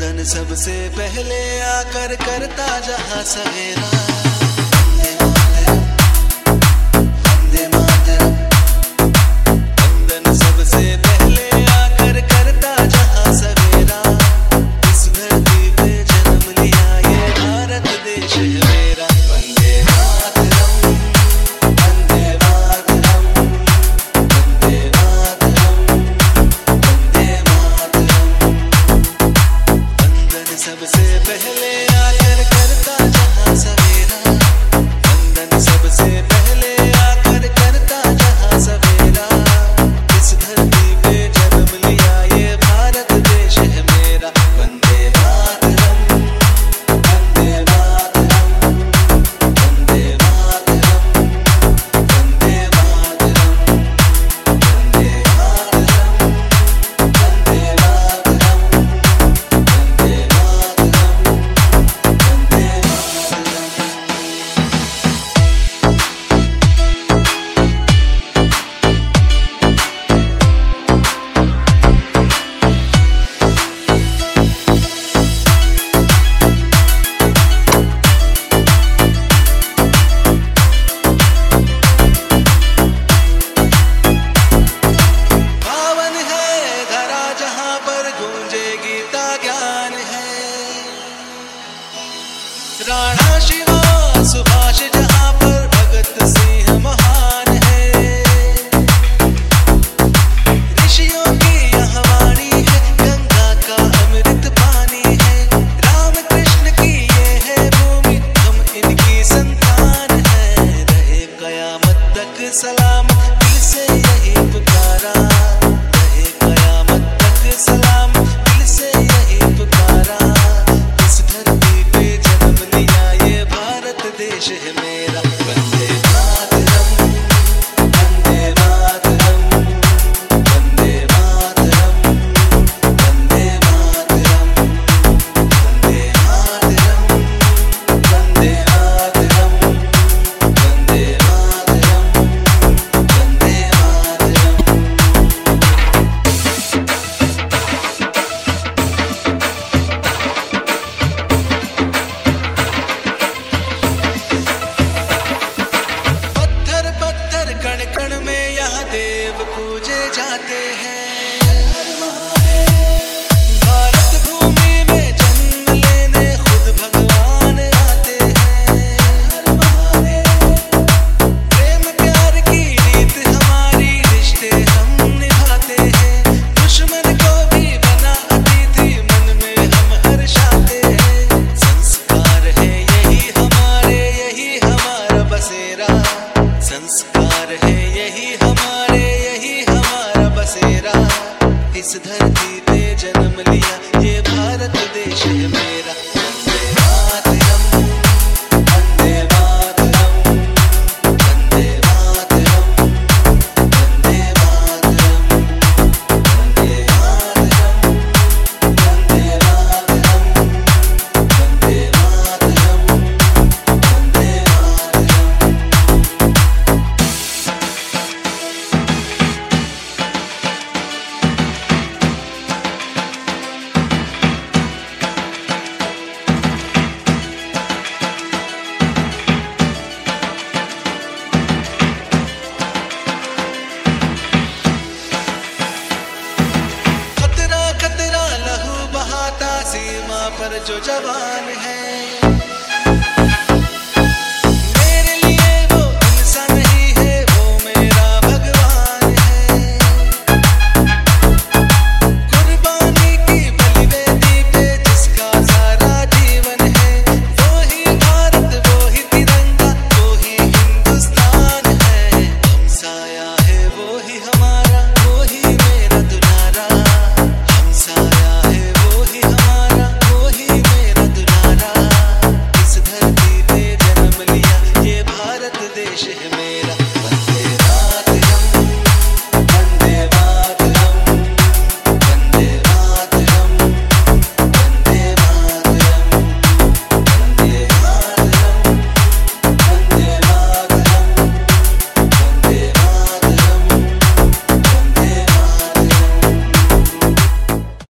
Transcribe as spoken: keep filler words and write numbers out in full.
वंदन सबसे पहले आकर करता जहां सवेरा। सबसे पहले आकर करता जहां सवेरा, वंदन सबसे पहले आकर करता जहां सवेरा। इस धरती पे जन्म लिया ये भारत देश है मेरा। वंदे मातरम, वंदे मातरम, वंदे मातरम, वंदे मातरम, वंदे मातरम, वंदे मातरम, वंदे राणा शिवा सुभाष जहां पर भगत सिंह महान है। ऋषियों की यह वाणी है, गंगा का अमृत पानी है। राम कृष्ण की ये है भूमि, हम इनकी संतान है। रहे कयामत तक सलाम, दिल से यही पुकारा। रहे कयामत तक सलाम, दिल से यही पुकारा। इस धरती पे देश है मेरा। वंदे मातरम, वंदे मातरम, वंदे मातरम, वंदे मातरम, वंदे मातरम, वंदे मातरम, वंदे मातरम, वंदे मातरम। कण कण में यहाँ देव पूजे जाते हैं। भारत भूमि में जन्म लेने खुद भगवान आते हैं। प्रेम प्यार की रीत हमारी, रिश्ते हम निभाते हैं। दुश्मन को भी बना अतिथि, मन में हम हर्षाते हैं। संस्कार है यही हमारे, यही हमारा बसेरा। संस्कार है यही हमारे, यही हमारा बसेरा। इस धरती पे जन्म लिया ये भारत देश है मेरा। वंदे मातरम, वंदे मातरम, वंदे मातरम, वंदे मातरम, वंदे मातरम, वंदे मातरम, वंदे मातरम, वंदे मातरम। सीमा पर जो जवान है,